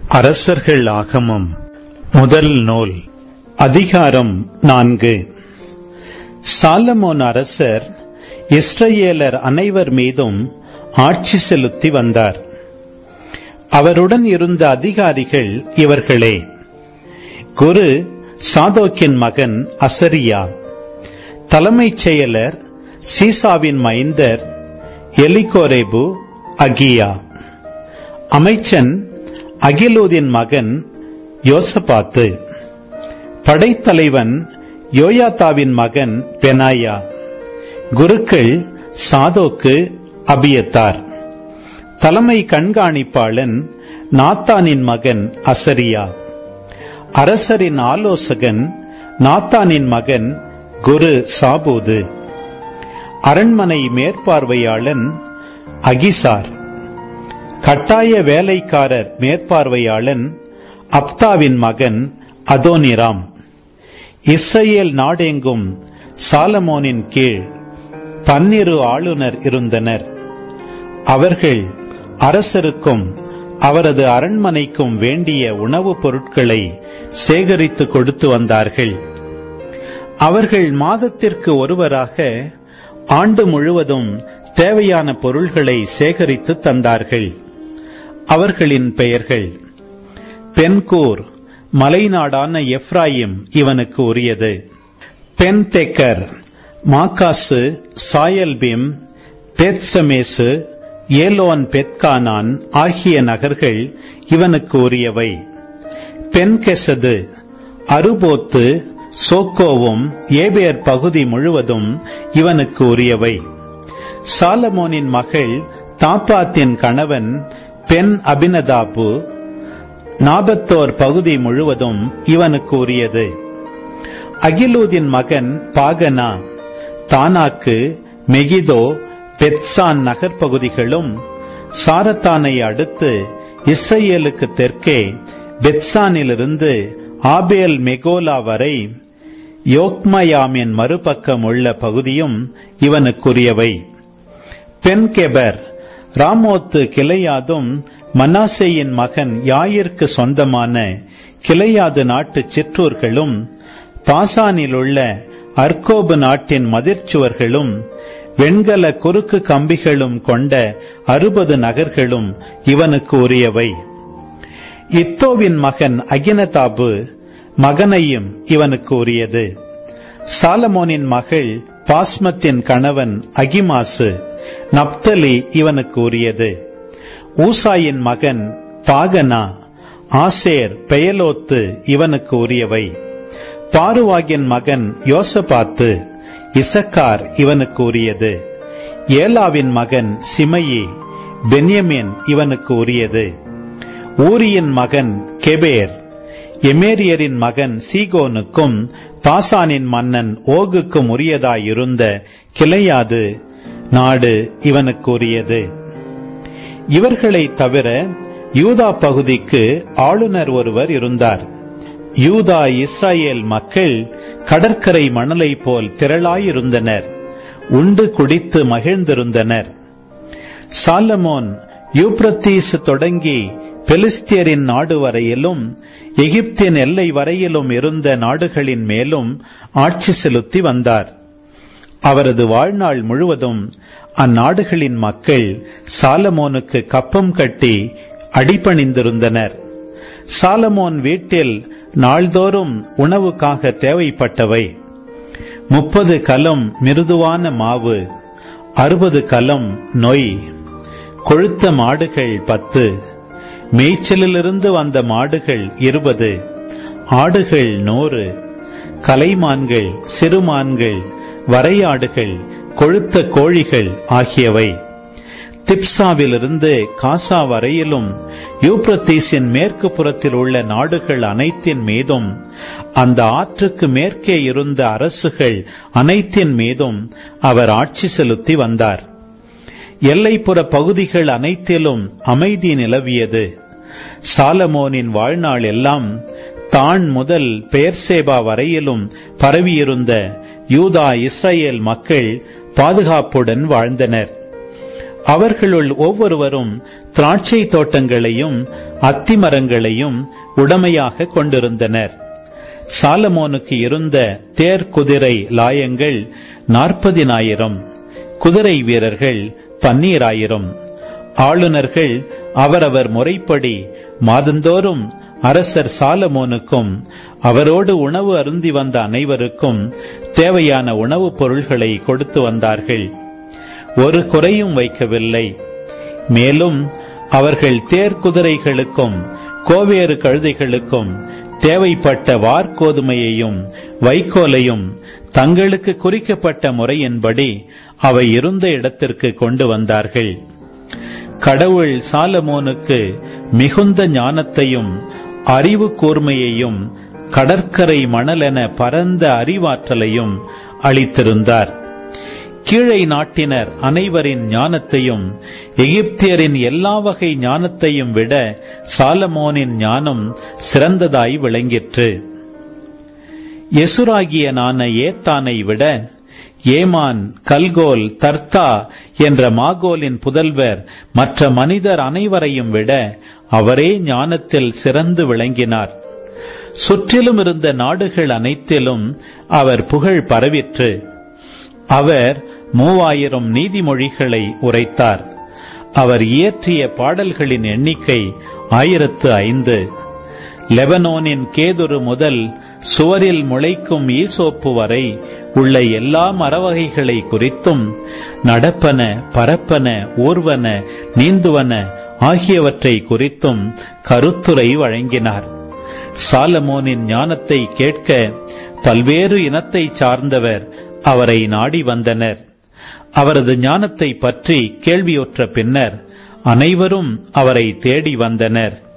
அரசர்கள் ஆகமம் முதல் நூல் அதிகாரம் 4. சாலமோன் அரசர் இஸ்ரவேலர் அனைவர் மீதும் ஆட்சி செலுத்தி வந்தார். அவருடன் இருந்த அதிகாரிகள் இவர்களே: குரு சாதோக்கின் மகன் அசரியா, தலைமைச் செயலர் சீசாவின் மைந்தர் எலிகோரேபு அகியா, அமைச்சன் அகிலூதின் மகன் யோசபாத்து, படைத்தலைவன் யோயாதாவின் மகன் பெனாயா, குருக்கள் சாதோக்கு, அபியத்தார், தலைமை கண்காணிப்பாளன் நாத்தானின் மகன் அசரியா, அரசரின் ஆலோசகன் நாத்தானின் மகன் குரு சாபூது, அரண்மனை மேற்பார்வையாளன் அகிசார், கட்டாய வேலைக்காரர் மேற்பார்வையாளன் அப்தாவின் மகன் அதோனிராம். இஸ்ரவேல் நாடெங்கும் சாலமோனின் கீழ் 12 ஆளுநர் இருந்தனர். அவர்கள் அரசருக்கும் அவரது அரண்மனைக்கும் வேண்டிய உணவுப் பொருட்களை சேகரித்து கொடுத்து வந்தார்கள். அவர்கள் மாதத்திற்கு ஒருவராக ஆண்டு முழுவதும் தேவையான பொருள்களை சேகரித்து தந்தார்கள். அவர்களின் பெயர்கள்: பென்கூர், மலைநாடான எப்ராயிம் இவனுக்கு உரியது. பென்தெக்கர், மாக்காசு, சாயல்பிம், பெத்சமேசு, ஏலோன் பெத்கானான் ஆகிய நகர்கள் இவனுக்கு உரியவை. பென்கெசது, அருபோத்து, சோக்கோவும் ஏபேர் பகுதி முழுவதும் இவனுக்கு உரியவை. சாலமோனின் மகள் தாப்பாத்தின் கணவன் பென் அபினதாபு, நாபத்தோர் பகுதி முழுவதும் இவனுக்கு உரியது. அகிலூதின் மகன் பாகனா, தானாக்கு, மெகிதோ, பெத்சான் நகர்பகுதிகளும், சாரத்தானை அடுத்து இஸ்ரவேலுக்கு தெற்கே பெத்சானிலிருந்து ஆபேல் மெகோலா வரை யோக்மயாமின் மறுபக்கம் உள்ள பகுதியும் இவனுக்குரியவை. பென்கெபர், ராமோத்து கிளையாதும் மனாசேயின் மகன் யாயிற்கு சொந்தமான கிளையாது நாட்டு சிற்றூர்களும், பாசானிலுள்ள அர்கோபு நாட்டின் மதிர்ச்சுவர்களும், வெண்கல குறுக்கு கம்பிகளும் கொண்ட 60 நகர்களும் இவனுக்கு உரியவை. இத்தோவின் மகன் அகினதாபு மகனையும் இவனுக்கு உரியது. சாலமோனின் மகள் பாஸ்மத்தின் கணவன் அகிமாசு, நப்தலி இவனுக்கு உரியது. ஊசாயின் மகன் பாகனா, ஆசேர், பெயலோத்து இவனுக்கு உரியவை. பாருவாகின் மகன் யோசபாத்து, இசக்கார் இவனுக்கு உரியது. ஏலாவின் மகன் சிமையி, பென்யமின் இவனுக்கு உரியது. ஊரியின் மகன் கெபேர், எமேரியரின் மகன் சீகோனுக்கும் பாசானின் மன்னன் ஓகுக்கும் உரியதாயிருந்த கிளையாது நாடு இவனுக்கு உரியது. இவர்களை தவிர யூதா பகுதிக்கு ஆளுநர் ஒருவர் இருந்தார். யூதா இஸ்ரவேல் மக்கள் கடற்கரை மணலை போல் திரளாயிருந்தனர். உண்டு குடித்து மகிழ்ந்திருந்தனர். சாலமோன் யூப்ரத்தீஸ் தொடங்கி பெலிஸ்தியரின் நாடு வரையிலும் எகிப்தின் எல்லை வரையிலும் இருந்த நாடுகளின் மேலும் ஆட்சி செலுத்தி வந்தார். அவரது வாழ்நாள் முழுவதும் அந்நாடுகளின் மக்கள் சாலமோனுக்கு கப்பம் கட்டி அடிபணிந்திருந்தனர். சாலமோன் வீட்டில் நாள்தோறும் உணவுக்காக தேவைப்பட்டவை 30 கலம் மிருதுவான மாவு, 60 கலம் நொய், கொழுத்த மாடுகள் 10, மேய்ச்சலிலிருந்து வந்த மாடுகள் 20, ஆடுகள் 100, கலைமான்கள், சிறுமான்கள், வரையாடுகள், கொழுத்த கோழிகள் ஆகியவை. திப்சாவிலிருந்து காசா வரையிலும் யூப்ரத்தீஸின் மேற்கு புறத்தில் உள்ள நாடுகள் அனைத்தின் மீதும், அந்த ஆற்றுக்கு மேற்கே இருந்த அரசுகள் அனைத்தின் மீதும் அவர் ஆட்சி செலுத்தி வந்தார். எல்லைப்புற பகுதிகள் அனைத்திலும் அமைதி நிலவியது. சாலமோனின் வாழ்நாள் எல்லாம் தான் முதல் பெயர்சேபா வரையிலும் பரவியிருந்த யூதா இஸ்ரவேல் மக்கள் பாதுகாப்புடன் வாழ்ந்தனர். அவர்களுள் ஒவ்வொருவரும் திராட்சை தோட்டங்களையும் அத்திமரங்களையும் உடமையாக கொண்டிருந்தனர். சாலமோனுக்கு இருந்த தேர் குதிரை லாயங்கள் 40,000, குதிரை வீரர்கள் 12,000. ஆளுநர்கள் அவரவர் முறைப்படி மாதந்தோறும் அரசர் சாலமோனுக்கும் அவரோடு உணவு அருந்தி வந்த அனைவருக்கும் தேவையான உணவுப் பொருள்களை கொடுத்து வந்தார்கள். ஒரு குறையும் வைக்கவில்லை. மேலும் அவர்கள் தேர் குதிரைகளுக்கும் கோவேறு கழுதைகளுக்கும் தேவைப்பட்ட வார்கோதுமையையும் வைக்கோலையும் தங்களுக்கு குறிக்கப்பட்ட முறையின்படி அவை இருந்த இடத்திற்கு கொண்டு வந்தார்கள். கடவுள் சாலமோனுக்கு மிகுந்த ஞானத்தையும் அறிவு கூர்மையையும் கடற்கரை மணலென பரந்த அறிவாற்றலையும் அளித்திருந்தார். கீழை நாட்டினர் அனைவரின் ஞானத்தையும் எகிப்தியரின் எல்லா வகை ஞானத்தையும் விட சாலமோனின் ஞானம் சிறந்ததாய் விளங்கிற்று. எசுராகியனான ஏத்தானை விட ஏமான், கல்கோல், தர்த்தா என்ற மாகோலின் புதல்வர் மற்ற மனிதர் அனைவரையும் விட அவரே ஞானத்தில் சிறந்து விளங்கினார். சுற்றிலும் இருந்த நாடுகள் அனைத்திலும் அவர் புகழ் பரவிற்று. அவர் 3000 நீதிமொழிகளை உரைத்தார். அவர் இயற்றிய பாடல்களின் எண்ணிக்கை 1005. லெபனோனின் கேதுரு முதல் சுவரில் முளைக்கும் ஈசோப்பு வரை உள்ள எல்லா மரவகைகளை குறித்தும் நடப்பன, பரப்பன, ஊர்வன, நீந்துவன ஆகியவற்றை குறித்தும் கருத்துரை வழங்கினார். சாலமோனின் ஞானத்தை கேட்க பல்வேறு இனத்தை சார்ந்தவர் அவரை நாடி வந்தனர். அவரது ஞானத்தை பற்றி கேள்வியுற்ற பின்னர் அனைவரும் அவரை தேடி வந்தனர்.